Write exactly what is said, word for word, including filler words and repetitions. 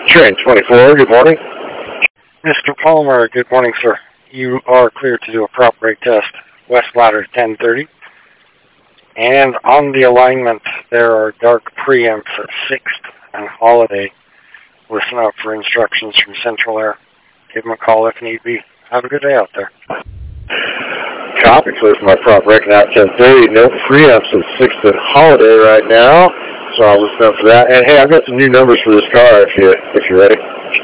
Train twenty-four, good morning. Mister Palmer, good morning, sir. You are cleared to do a prop brake test. West ladder ten thirty. And on the alignment, there are dark preamps at sixth and Holiday. Listen out for instructions from Central Air. Give them a call if need be. Have a good day out there. Copy, clear for my prop brake now at ten thirty. No preamps at sixth and Holiday right now, so I'll listen up for that. And hey, I've got some new numbers for this car if, you, if you're ready.